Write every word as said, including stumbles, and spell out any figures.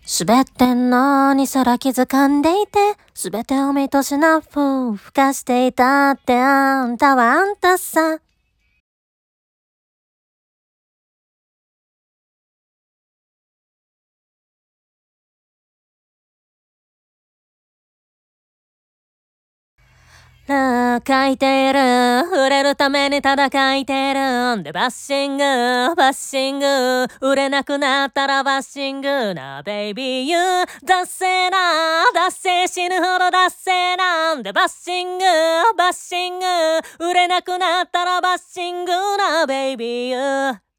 滑ってんのにすら気づかんでいて、すべてを見としなふふかしていたってあんたはあんたさ。書いている売れるためにただ書いてるんでバッシングバッシング売れなくなったらバッシングなベイビーユーダッセーなダッセー死ぬほどダッセーなんでバッシングバッシング売れなくなったらバッシングなベイビーユー